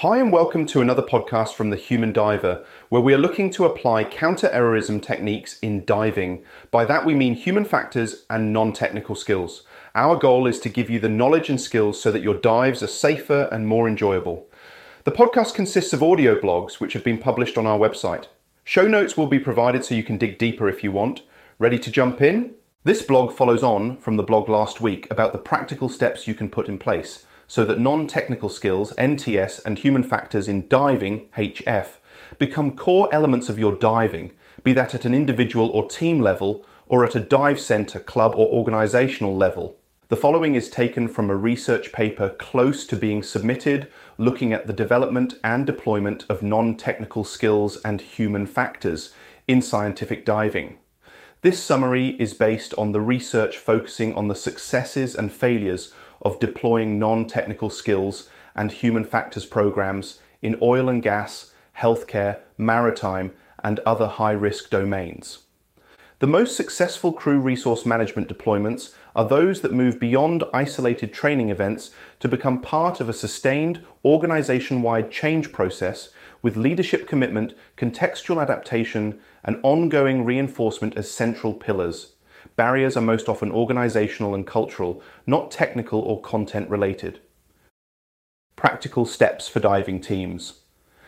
Hi and welcome to another podcast from The Human Diver, where we are looking to apply counter-errorism techniques in diving. By that we mean human factors and non-technical skills. Our goal is to give you the knowledge and skills so that your dives are safer and more enjoyable. The podcast consists of audio blogs which have been published on our website. Show notes will be provided so you can dig deeper if you want. Ready to jump in? This blog follows on from the blog last week about the practical steps you can put in place so that non-technical skills, NTS, and human factors in diving, HF, become core elements of your diving, be that at an individual or team level, or at a dive centre, club, or organisational level. The following is taken from a research paper close to being submitted, looking at the development and deployment of non-technical skills and human factors in scientific diving. This summary is based on the research focusing on the successes and failures of deploying non-technical skills and human factors programs in oil and gas, healthcare, maritime, and other high-risk domains. The most successful crew resource management deployments are those that move beyond isolated training events to become part of a sustained, organization-wide change process with leadership commitment, contextual adaptation, and ongoing reinforcement as central pillars. Barriers are most often organizational and cultural, not technical or content related. Practical steps for diving teams.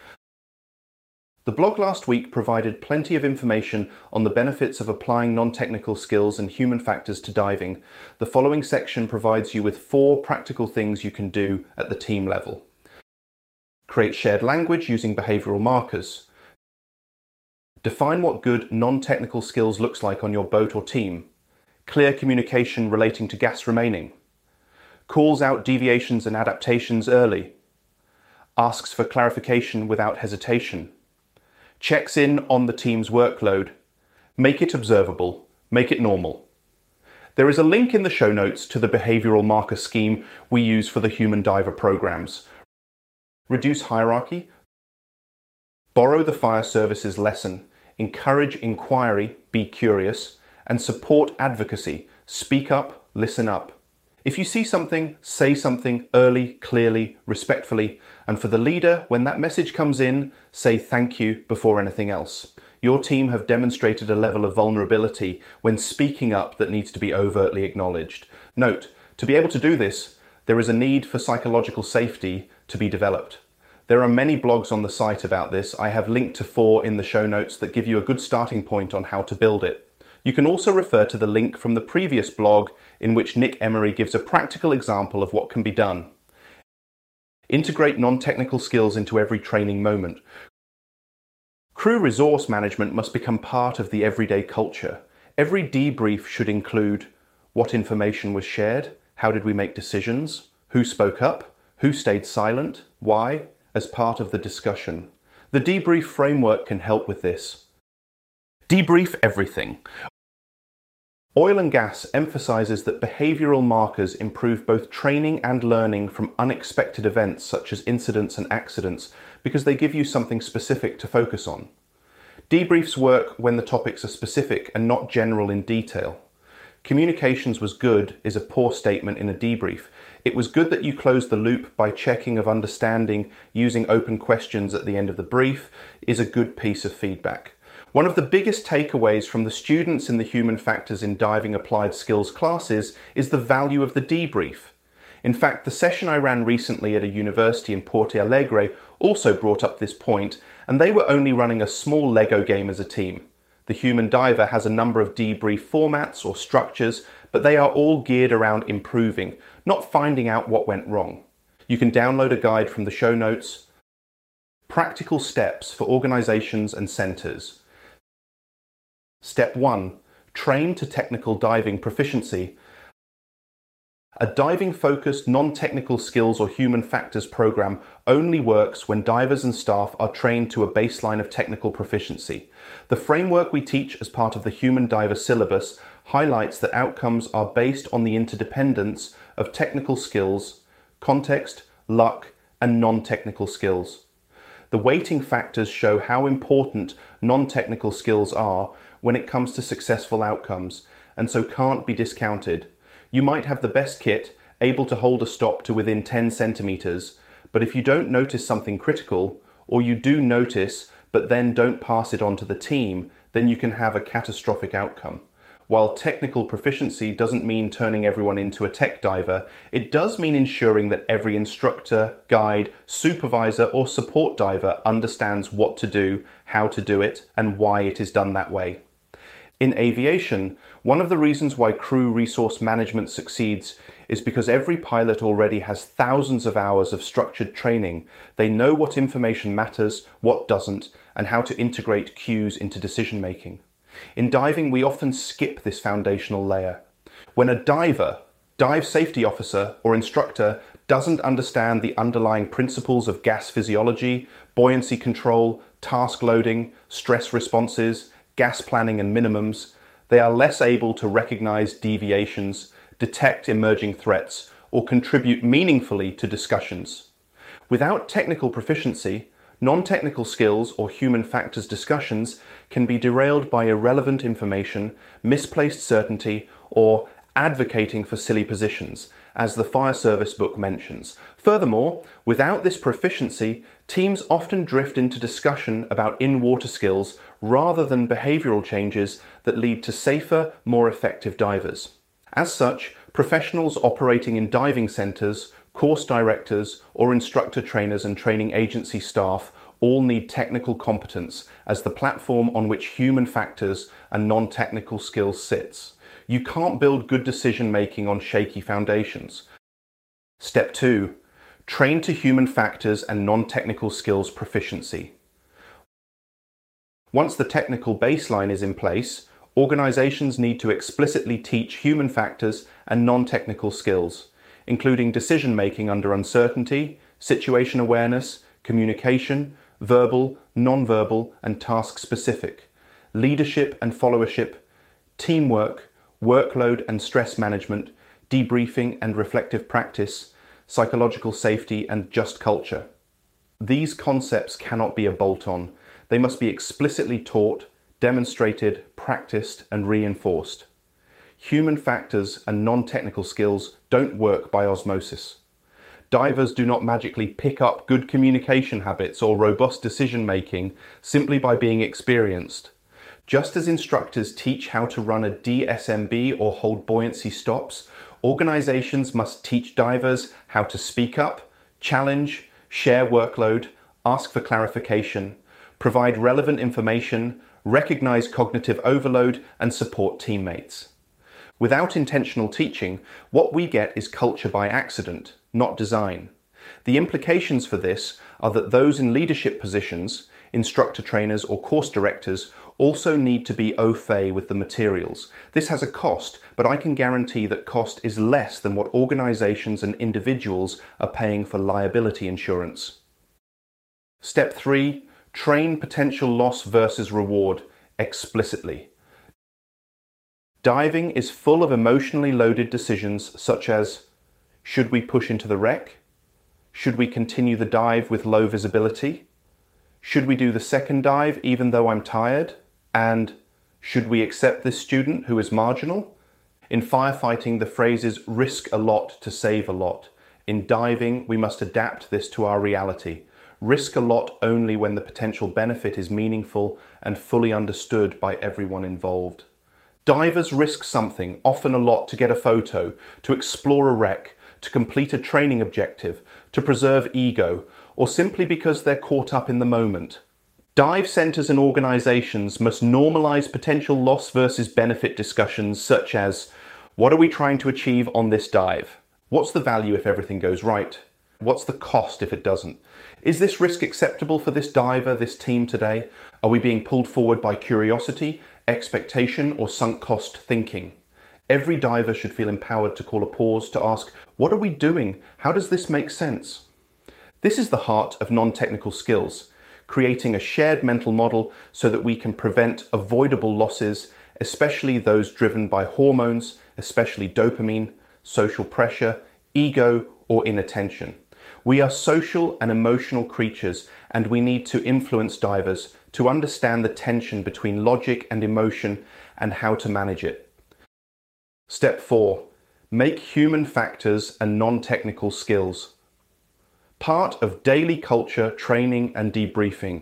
The blog last week provided plenty of information on the benefits of applying non-technical skills and human factors to diving. The following section provides you with 4 practical things you can do at the team level. Create shared language using behavioral markers. Define what good non-technical skills looks like on your boat or team. Clear communication relating to gas remaining. Calls out deviations and adaptations early. Asks for clarification without hesitation. Checks in on the team's workload. Make it observable. Make it normal. There is a link in the show notes to the behavioral marker scheme we use for the Human Diver programs. Reduce hierarchy. Borrow the fire services lesson. Encourage inquiry, be curious, and support advocacy. Speak up, listen up. If you see something, say something early, clearly, respectfully, and for the leader, when that message comes in, say thank you before anything else. Your team have demonstrated a level of vulnerability when speaking up that needs to be overtly acknowledged. Note, to be able to do this, there is a need for psychological safety to be developed. There are many blogs on the site about this. I have linked to 4 in the show notes that give you a good starting point on how to build it. You can also refer to the link from the previous blog in which Nick Emery gives a practical example of what can be done. Integrate non-technical skills into every training moment. Crew resource management must become part of the everyday culture. Every debrief should include what information was shared, how did we make decisions, who spoke up, who stayed silent, why, as part of the discussion. The debrief framework can help with this. Debrief everything. Oil and gas emphasizes that behavioral markers improve both training and learning from unexpected events such as incidents and accidents because they give you something specific to focus on. Debriefs work when the topics are specific and not general in detail. Communications was good is a poor statement in a debrief. It was good that you closed the loop by checking of understanding using open questions at the end of the brief is a good piece of feedback. One of the biggest takeaways from the students in the Human Factors in Diving Applied Skills classes is the value of the debrief. In fact, the session I ran recently at a university in Porto Alegre also brought up this point, and they were only running a small Lego game as a team. The Human Diver has a number of debrief formats or structures, but they are all geared around improving, not finding out what went wrong. You can download a guide from the show notes. Practical steps for organizations and centers. Step 1. Train to technical diving proficiency. A diving-focused, non-technical skills or human factors program only works when divers and staff are trained to a baseline of technical proficiency. The framework we teach as part of the Human Diver syllabus highlights that outcomes are based on the interdependence of technical skills, context, luck, and non-technical skills. The weighting factors show how important non-technical skills are when it comes to successful outcomes, and so can't be discounted. You might have the best kit, able to hold a stop to within 10 centimeters, But if you don't notice something critical, or you do notice but then don't pass it on to the team, then you can have a catastrophic outcome. While technical proficiency doesn't mean turning everyone into a tech diver, it does mean ensuring that every instructor, guide, supervisor, or support diver understands what to do, how to do it, and why it is done that way. In aviation, one of the reasons why crew resource management succeeds is because every pilot already has thousands of hours of structured training. They know what information matters, what doesn't, and how to integrate cues into decision making. In diving, we often skip this foundational layer. When a dive safety officer or instructor doesn't understand the underlying principles of gas physiology, buoyancy control, task loading, stress responses, gas planning and minimums, they are less able to recognize deviations, detect emerging threats, or contribute meaningfully to discussions. Without technical proficiency, non-technical skills or human factors discussions can be derailed by irrelevant information, misplaced certainty, or advocating for silly positions, as the fire service book mentions. Furthermore, without this proficiency, teams often drift into discussion about in-water skills rather than behavioral changes that lead to safer, more effective divers. As such, professionals operating in diving centers, course directors, or instructor trainers and training agency staff all need technical competence as the platform on which human factors and non-technical skills sits. You can't build good decision making on shaky foundations. Step 2. Train to human factors and non-technical skills proficiency. Once the technical baseline is in place, organizations need to explicitly teach human factors and non-technical skills, including decision making under uncertainty, situation awareness, communication, verbal, non-verbal, and task-specific, leadership and followership, teamwork, workload and stress management, debriefing and reflective practice, psychological safety, and just culture. These concepts cannot be a bolt-on. They must be explicitly taught, demonstrated, practiced, and reinforced. Human factors and non-technical skills don't work by osmosis. Divers do not magically pick up good communication habits or robust decision-making simply by being experienced. Just as instructors teach how to run a DSMB or hold buoyancy stops, organizations must teach divers how to speak up, challenge, share workload, ask for clarification, provide relevant information, recognize cognitive overload, and support teammates. Without intentional teaching, what we get is culture by accident, not design. The implications for this are that those in leadership positions, instructor trainers or course directors, also need to be au fait with the materials. This has a cost, but I can guarantee that cost is less than what organizations and individuals are paying for liability insurance. Step 3. Train potential loss versus reward explicitly. Diving is full of emotionally loaded decisions such as, should we push into the wreck? Should we continue the dive with low visibility? Should we do the second dive even though I'm tired? And should we accept this student who is marginal? In firefighting, the phrase is risk a lot to save a lot. In diving, we must adapt this to our reality. Risk a lot only when the potential benefit is meaningful and fully understood by everyone involved. Divers risk something, often a lot, to get a photo, to explore a wreck, to complete a training objective, to preserve ego, or simply because they're caught up in the moment. Dive centers and organizations must normalize potential loss versus benefit discussions such as, what are we trying to achieve on this dive? What's the value if everything goes right? What's the cost if it doesn't? Is this risk acceptable for this diver, this team today? Are we being pulled forward by curiosity, expectation, or sunk cost thinking? Every diver should feel empowered to call a pause to ask, what are we doing? How does this make sense? This is the heart of non-technical skills, creating a shared mental model so that we can prevent avoidable losses, especially those driven by hormones, especially dopamine, social pressure, ego, or inattention. We are social and emotional creatures, and we need to influence divers to understand the tension between logic and emotion and how to manage it. Step 4. Make human factors and non-technical skills part of daily culture, training and debriefing.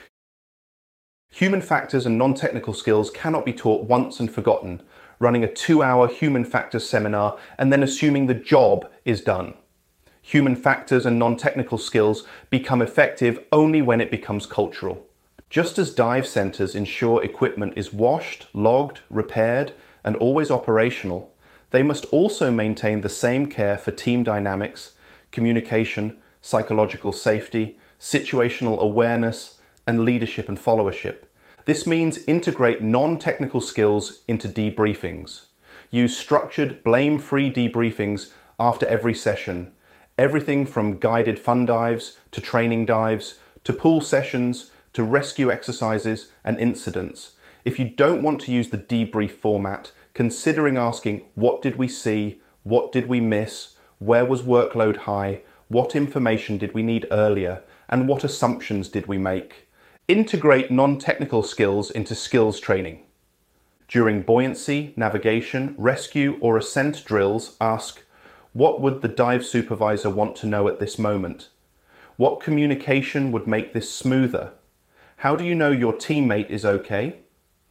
Human factors and non-technical skills cannot be taught once and forgotten, running a 2-hour human factors seminar and then assuming the job is done. Human factors and non-technical skills become effective only when it becomes cultural. Just as dive centers ensure equipment is washed, logged, repaired, and always operational, they must also maintain the same care for team dynamics, communication, psychological safety, situational awareness, and leadership and followership. This means integrate non-technical skills into debriefings. Use structured, blame-free debriefings after every session. Everything from guided fun dives to training dives to pool sessions to rescue exercises and incidents. If you don't want to use the debrief format, considering asking, what did we see? What did we miss? Where was workload high? What information did we need earlier? And what assumptions did we make? Integrate non-technical skills into skills training. During buoyancy, navigation, rescue, or ascent drills, ask, what would the dive supervisor want to know at this moment? What communication would make this smoother? How do you know your teammate is okay?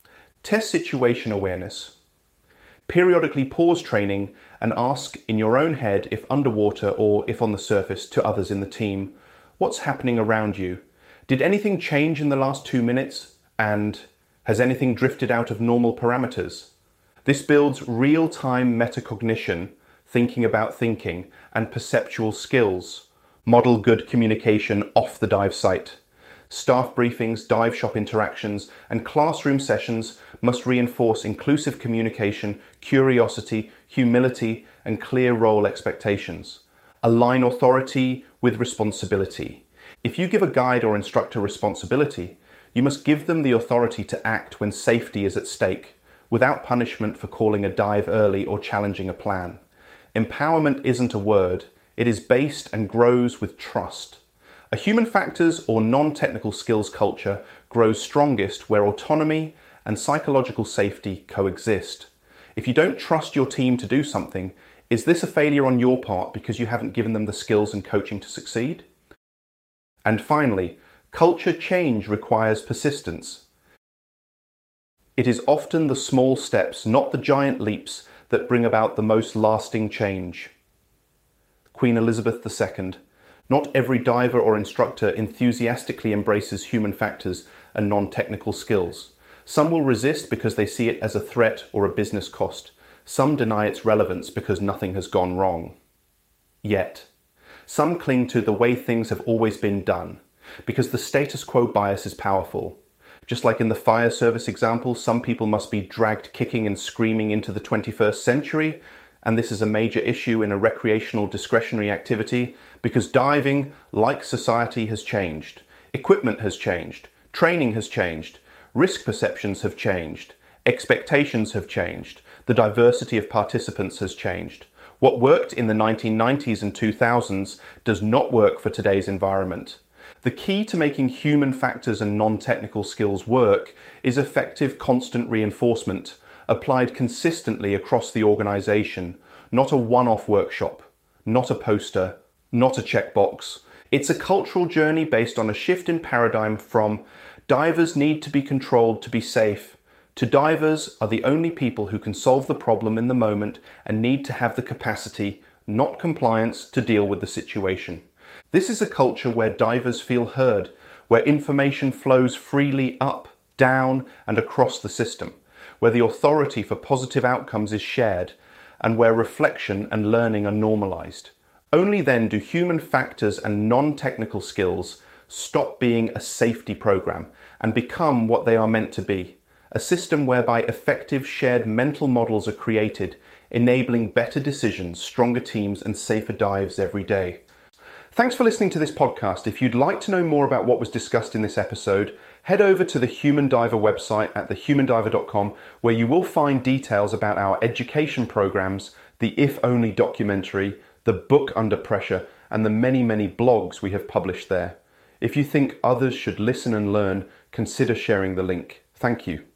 Test situation awareness. Periodically pause training and ask in your own head, if underwater or if on the surface, to others in the team, what's happening around you? Did anything change in the last 2 minutes? And has anything drifted out of normal parameters? This builds real-time metacognition, thinking about thinking, and perceptual skills. Model good communication off the dive site. Staff briefings, dive shop interactions, and classroom sessions must reinforce inclusive communication, curiosity, humility, and clear role expectations. Align authority with responsibility. If you give a guide or instructor responsibility, you must give them the authority to act when safety is at stake, without punishment for calling a dive early or challenging a plan. Empowerment isn't a word, it is based and grows with trust. A human factors or non-technical skills culture grows strongest where autonomy and psychological safety coexist. If you don't trust your team to do something, is this a failure on your part because you haven't given them the skills and coaching to succeed? And finally, culture change requires persistence. It is often the small steps, not the giant leaps, that bring about the most lasting change. Queen Elizabeth II. Not every diver or instructor enthusiastically embraces human factors and non-technical skills. Some will resist because they see it as a threat or a business cost. Some deny its relevance because nothing has gone wrong. Yet, some cling to the way things have always been done, because the status quo bias is powerful. Just like in the fire service example, some people must be dragged kicking and screaming into the 21st century, and this is a major issue in a recreational discretionary activity because diving, like society, has changed. Equipment has changed. Training has changed. Risk perceptions have changed. Expectations have changed. The diversity of participants has changed. What worked in the 1990s and 2000s does not work for today's environment. The key to making human factors and non-technical skills work is effective constant reinforcement, applied consistently across the organization, not a one-off workshop, not a poster, not a checkbox. It's a cultural journey based on a shift in paradigm from divers need to be controlled to be safe to divers are the only people who can solve the problem in the moment and need to have the capacity, not compliance, to deal with the situation. This is a culture where divers feel heard, where information flows freely up, down, and across the system, where the authority for positive outcomes is shared, and where reflection and learning are normalized. Only then do human factors and non-technical skills stop being a safety program and become what they are meant to be, a system whereby effective shared mental models are created, enabling better decisions, stronger teams, and safer dives every day. Thanks for listening to this podcast. If you'd like to know more about what was discussed in this episode, head over to the Human Diver website at thehumandiver.com, where you will find details about our education programs, the If Only documentary, the book Under Pressure, and the many, many blogs we have published there. If you think others should listen and learn, consider sharing the link. Thank you.